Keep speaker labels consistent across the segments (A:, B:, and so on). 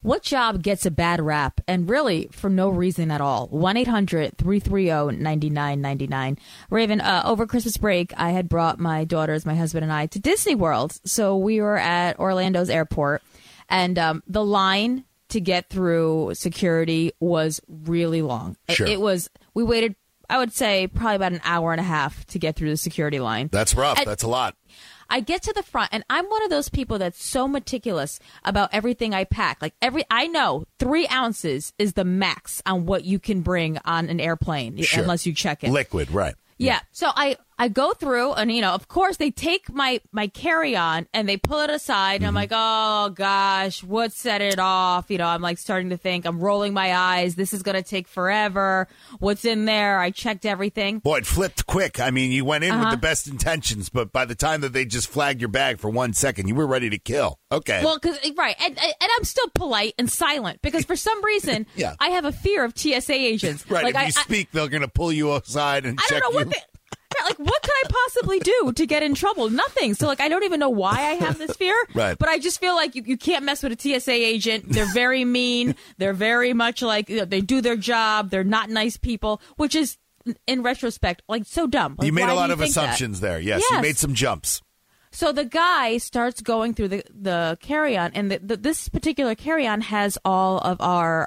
A: What job gets a bad rap, and really for no reason at all? 1-800-330-9999. Raven, over Christmas break, I had brought my daughters, my husband and I, to Disney World. So we were at Orlando's airport, and the line to get through security was really long.
B: Sure.
A: We waited, I would say, probably about an hour and a half to get through the security line.
B: That's rough. That's a lot.
A: I get to the front, and I'm one of those people that's so meticulous about everything I pack. Like I know 3 ounces is the max on what you can bring on an airplane, unless you check it.
B: Liquid, right.
A: Yeah. So I go through, and, of course, they take my carry-on, and they pull it aside, and I'm like, oh, gosh, what set it off? I'm like starting to think, I'm rolling my eyes. This is going to take forever. What's in there? I checked everything.
B: Boy, it flipped quick. I mean, you went in with the best intentions, but by the time that they just flagged your bag for 1 second, you were ready to kill. Okay.
A: Well, right. And I'm still polite and silent because for some reason, I have a fear of TSA agents.
B: Right. Like, if you speak, they're going to pull you aside and check you.
A: What could I possibly do to get in trouble? Nothing. So, I don't even know why I have this fear.
B: Right.
A: But I just feel like you can't mess with a TSA agent. They're very mean. They're very much like, they do their job. They're not nice people, which is, in retrospect, so dumb.
B: You made a lot of assumptions there. Yes, you made some jumps.
A: So the guy starts going through the carry-on, and this particular carry-on has all of our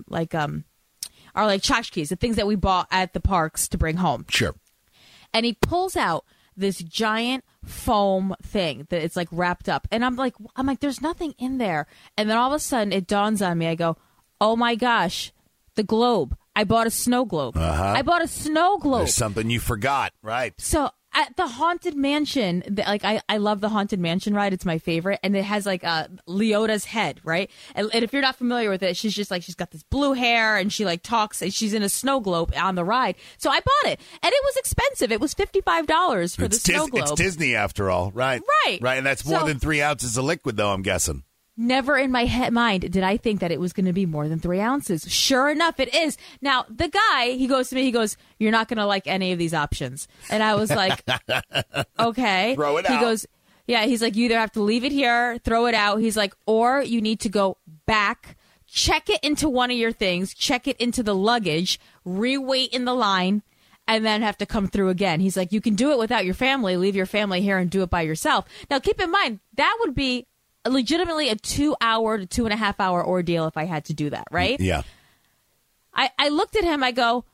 A: tchotchkes, the things that we bought at the parks to bring home.
B: Sure.
A: And he pulls out this giant foam thing that it's wrapped up. And I'm like, there's nothing in there. And then all of a sudden it dawns on me. I go, oh my gosh, the globe. I bought a snow globe. I bought a snow globe.
B: There's something you forgot, right?
A: So at the Haunted Mansion, I love the Haunted Mansion ride. It's my favorite. And it has Leota's head, right? And if you're not familiar with it, she's just she's got this blue hair and she talks and she's in a snow globe on the ride. So I bought it. And it was expensive. It was $55 for the snow globe.
B: It's Disney after all, right?
A: Right.
B: Right. And that's more than 3 ounces of liquid, though, I'm guessing.
A: Never in my mind did I think that it was going to be more than 3 ounces. Sure enough, it is. Now, the guy, he goes to me, he goes, you're not going to like any of these options. And I was like, okay.
B: Throw it out.
A: He goes, yeah, he's like, you either have to leave it here, throw it out. He's like, or you need to go back, check it into one of your things, check it into the luggage, rewait in the line, and then have to come through again. He's like, you can do it without your family, leave your family here and do it by yourself. Now, keep in mind, that would be legitimately a 2-hour to 2.5-hour ordeal if I had to do that, right?
B: Yeah.
A: I looked at him, I go,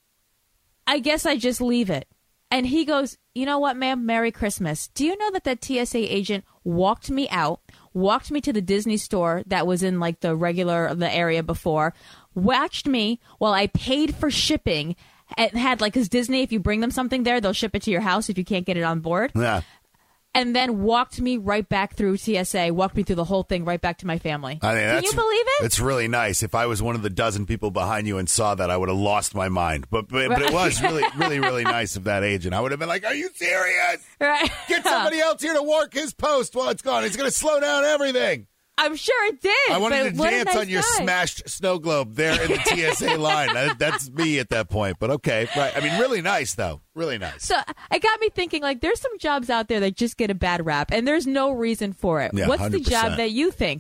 A: I guess I just leave it. And he goes, you know what, ma'am? Merry Christmas. Do you know that TSA agent walked me out, walked me to the Disney store that was in the area before, watched me while I paid for shipping, and had because Disney, if you bring them something there, they'll ship it to your house if you can't get it on board.
B: Yeah.
A: And then walked me right back through TSA, walked me through the whole thing right back to my family. Can you believe it?
B: It's really nice. If I was one of the dozen people behind you and saw that, I would have lost my mind. But it was really, really, really nice of that agent. I would have been like, are you serious?
A: Right.
B: Get somebody else here to work his post while it's gone. It's going to slow down everything.
A: I'm sure it did.
B: I wanted to dance on your smashed snow globe there in the TSA line. That's me at that point. But okay, right. I mean, really nice, though. Really nice.
A: So it got me thinking, there's some jobs out there that just get a bad rap, and there's no reason for it.
B: Yeah,
A: What's
B: 100%.
A: the job that you think?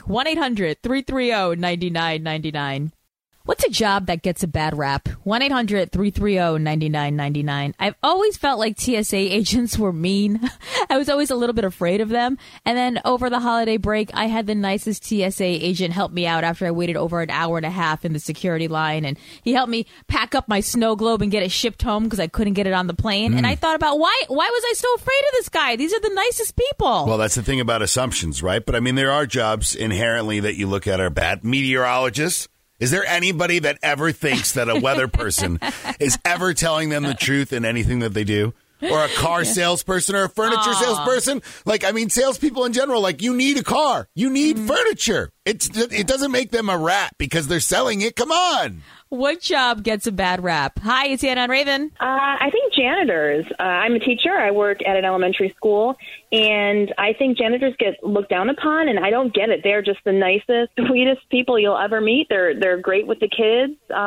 A: 1-800-330-9999. What's a job that gets a bad rap? 1-800-330-9999. I've always felt like TSA agents were mean. I was always a little bit afraid of them. And then over the holiday break, I had the nicest TSA agent help me out after I waited over an hour and a half in the security line. And he helped me pack up my snow globe and get it shipped home because I couldn't get it on the plane. And I thought about why was I so afraid of this guy? These are the nicest people.
B: Well, that's the thing about assumptions, right? But I mean, there are jobs inherently that you look at are bad. Meteorologists. Is there anybody that ever thinks that a weather person is ever telling them the truth in anything that they do? Or a car salesperson or a furniture salesperson? Salespeople in general, you need a car. You need furniture. It doesn't make them a rat because they're selling it. Come on.
A: What job gets a bad rap? Hi, it's Anna and Raven.
C: I think janitors. I'm a teacher. I work at an elementary school, and I think janitors get looked down upon, and I don't get it. They're just the nicest, sweetest people you'll ever meet. They're great with the kids.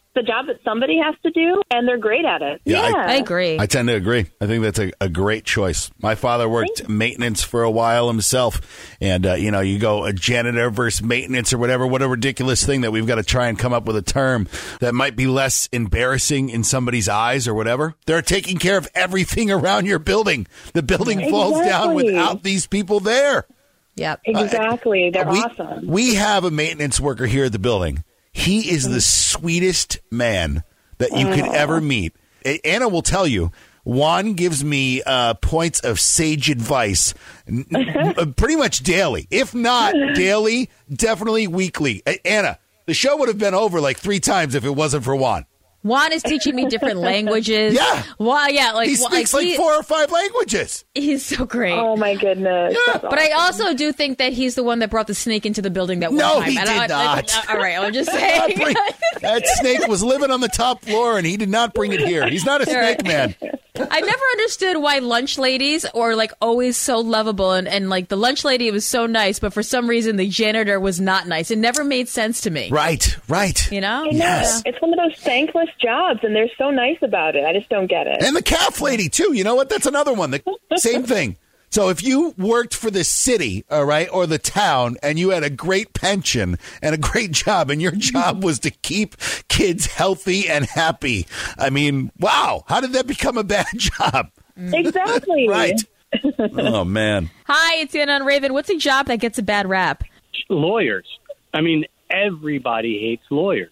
C: the job that somebody has to do, and they're great at it.
B: Yeah,
A: I agree.
B: I tend to agree. I think that's a great choice. My father worked maintenance for a while himself. And, you go a janitor versus maintenance or whatever. What a ridiculous thing that we've got to try and come up with a term that might be less embarrassing in somebody's eyes or whatever. They're taking care of everything around your building. The building falls down without these people there.
A: Yep.
C: Exactly. They're awesome.
B: We have a maintenance worker here at the building. He is the sweetest man that you could ever meet. Anna will tell you, Juan gives me points of sage advice pretty much daily. If not daily, definitely weekly. Anna, the show would have been over like 3 times if it wasn't for Juan.
A: Juan is teaching me different languages.
B: Yeah.
A: Well, yeah.
B: He speaks like 4 or 5 languages.
A: He's so great.
C: Oh, my goodness.
B: Yeah.
C: That's
A: But I
C: awesome.
A: also do think that he's the one that brought the snake into the building that one
B: No,
A: time.
B: he did not.
A: All right, I'm just saying.
B: That snake was living on the top floor, and he did not bring it here. He's not a snake man.
A: I never understood why lunch ladies are like always so lovable and like the lunch lady was so nice, but for some reason the janitor was not nice. It never made sense to me.
B: Right.
A: You know?
C: I know.
B: Yes.
C: It's one of those thankless jobs, and they're so nice about it. I just don't get it.
B: And the calf lady, too. You know what? That's another one. The same thing. So if you worked for the city, all right, or the town, and you had a great pension and a great job, and your job was to keep kids healthy and happy, I mean, wow, how did that become a bad job?
C: Exactly.
B: Right. Oh, man.
A: Hi, it's Anna on Raven. What's a job that gets a bad rap?
D: Lawyers. I mean, everybody hates lawyers.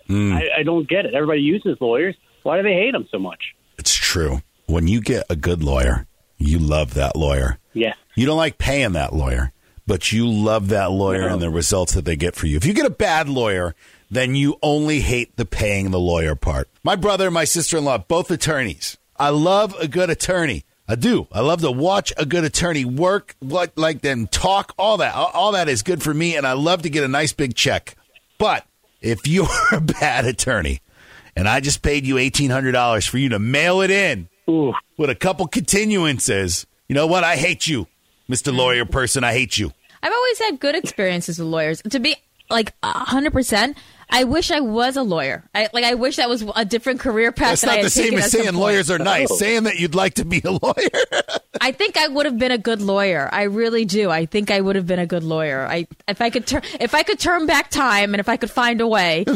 D: I don't get it. Everybody uses lawyers. Why do they hate them so much?
B: It's true. When you get a good lawyer, you love that lawyer.
D: Yeah.
B: You don't like paying that lawyer, but you love that lawyer and the results that they get for you. If you get a bad lawyer, then you only hate the paying the lawyer part. My brother and my sister-in-law, both attorneys. I love a good attorney. I do. I love to watch a good attorney work, like them talk, all that. All that is good for me, and I love to get a nice big check. But if you're a bad attorney, and I just paid you $1,800 for you to mail it in with a couple continuances, you know what? I hate you, Mr. Lawyer person. I hate you.
A: I've always had good experiences with lawyers. To be like 100%, I wish I was a lawyer. I wish that was a different career path.
B: That's not the same as saying lawyers are nice.
D: Oh.
B: Saying that you'd like to be a lawyer.
A: I think I would have been a good lawyer. I really do. I think I would have been a good lawyer. If I could turn back time and if I could find a way,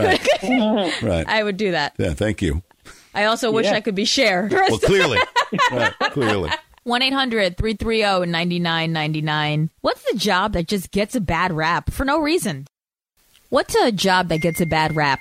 B: Right.
A: I would do that.
B: Yeah, thank you.
A: I also wish I could be Cher.
B: Well, clearly. Right, clearly.
A: 1-800-330-9999. What's the job that just gets a bad rap for no reason? What's a job that gets a bad rap?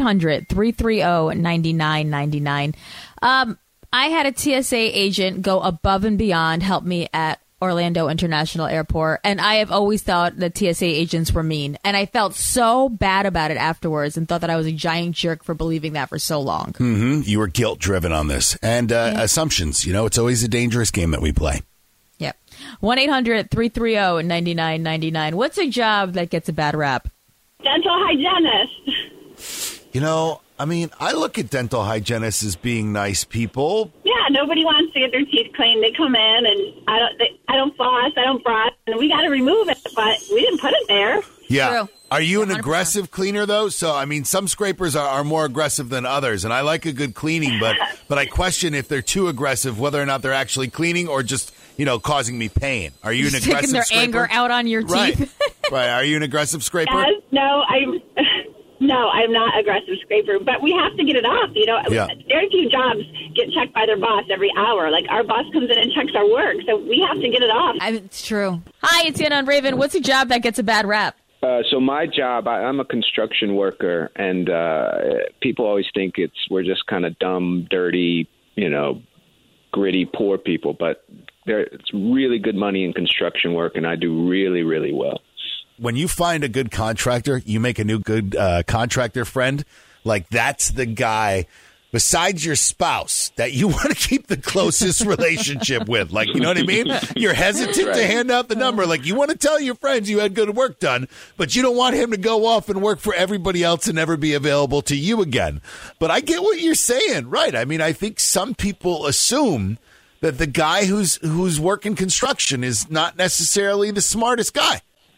A: 1-800-330-9999. I had a TSA agent go above and beyond, help me at Orlando International Airport, and I have always thought that TSA agents were mean, and I felt so bad about it afterwards and thought that I was a giant jerk for believing that for so long.
B: Mm-hmm. You were guilt-driven on this. And assumptions. You know, it's always a dangerous game that we play.
A: Yep. 1-800-330-9999. What's a job that gets a bad rap?
E: Dental hygienist.
B: You know, I mean, I look at dental hygienists as being nice people.
E: Yeah, nobody wants to get their teeth cleaned. They come in and I don't floss, I don't brush, and we got to remove it, but we didn't put it there.
B: Yeah.
A: True.
B: Are you an
A: 100%.
B: aggressive cleaner, though? So, I mean, some scrapers are more aggressive than others, and I like a good cleaning, but I question if they're too aggressive, whether or not they're actually cleaning or just, causing me pain. Are you an
A: Just
B: aggressive
A: taking their
B: scraper?
A: anger out on your
B: Right.
A: teeth?
B: Right. Are you an aggressive scraper?
E: Yes, no, I'm not aggressive scraper, but we have to get it off.
B: Yeah.
E: Very few jobs get checked by their boss every hour. Like our boss comes in and checks our work, so we have to get it off.
A: It's true. Hi, it's Anna on Raven. What's a job that gets a bad rap?
F: So my job, I'm a construction worker, and people always think we're just kind of dumb, dirty, gritty, poor people. But it's really good money in construction work, and I do really, really well.
B: When you find a good contractor, you make a new good contractor friend. Like that's the guy besides your spouse that you want to keep the closest relationship with. Like, you know what I mean? You're hesitant to hand out the number. Like you want to tell your friends you had good work done, but you don't want him to go off and work for everybody else and never be available to you again. But I get what you're saying. Right. I mean, I think some people assume that the guy who's working construction is not necessarily the smartest guy.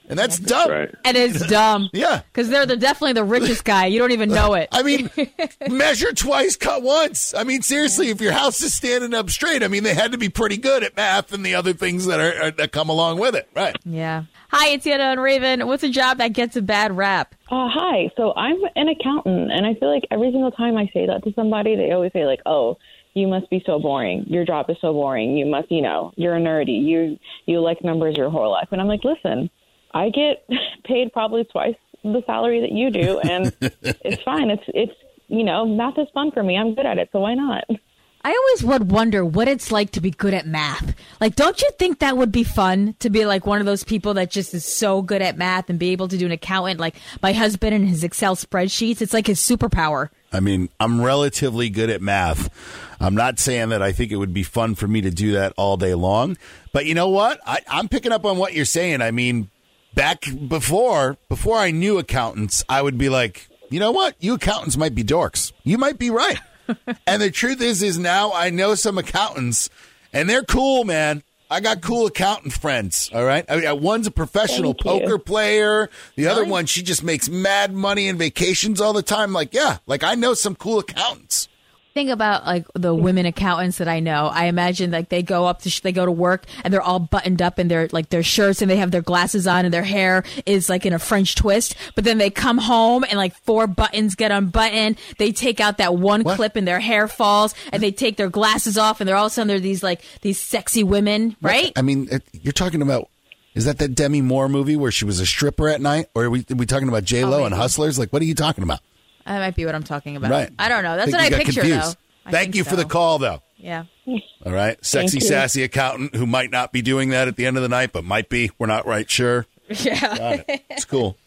B: And that's dumb.
F: Right.
A: And it's dumb.
B: Yeah.
A: Because they're definitely the richest guy. You don't even know it.
B: I mean, measure twice, cut once. I mean, seriously, if your house is standing up straight, I mean, they had to be pretty good at math and the other things that come along with it. Right.
A: Yeah. Hi, it's Anna and Raven. What's a job that gets a bad rap?
G: Hi. So I'm an accountant, and I feel like every single time I say that to somebody, they always say, like, oh, you must be so boring. Your job is so boring. You must, you're a nerdy. You like numbers your whole life. And I'm like, listen, I get paid probably twice the salary that you do, and it's fine. It's math is fun for me. I'm good at it, so why not?
A: I always would wonder what it's like to be good at math. Like, don't you think that would be fun to be like one of those people that just is so good at math and be able to do an accountant like my husband and his Excel spreadsheets? It's like his superpower.
B: I mean, I'm relatively good at math. I'm not saying that I think it would be fun for me to do that all day long. But you know what? I'm picking up on what you're saying. I mean, back before I knew accountants, I would be like, you know what? You accountants might be dorks. You might be right. And the truth is now I know some accountants, and they're cool, man. I got cool accountant friends, all right? I mean, one's a professional poker player. The other one, she just makes mad money and vacations all the time. Like, yeah, like I know some cool accountants.
A: Think about like the women accountants that I know. I imagine like they go to work and they're all buttoned up in their shirts and they have their glasses on and their hair is like in a French twist. But then they come home and like 4 buttons get unbuttoned. They take out that one clip and their hair falls and they take their glasses off and they're all of a sudden they're these sexy women, right?
B: I mean, you're talking about, is that Demi Moore movie where she was a stripper at night? Or are we talking about J-Lo and Hustlers? Like, what are you talking about?
A: That might be what I'm talking about.
B: Right.
A: I don't know. That's what I picture,
B: confused.
A: though.
B: Thank you for the call, though.
A: Yeah.
B: All right. Sexy, sassy accountant who might not be doing that at the end of the night, but might be. We're not right sure.
A: Yeah.
B: Got it. It's cool.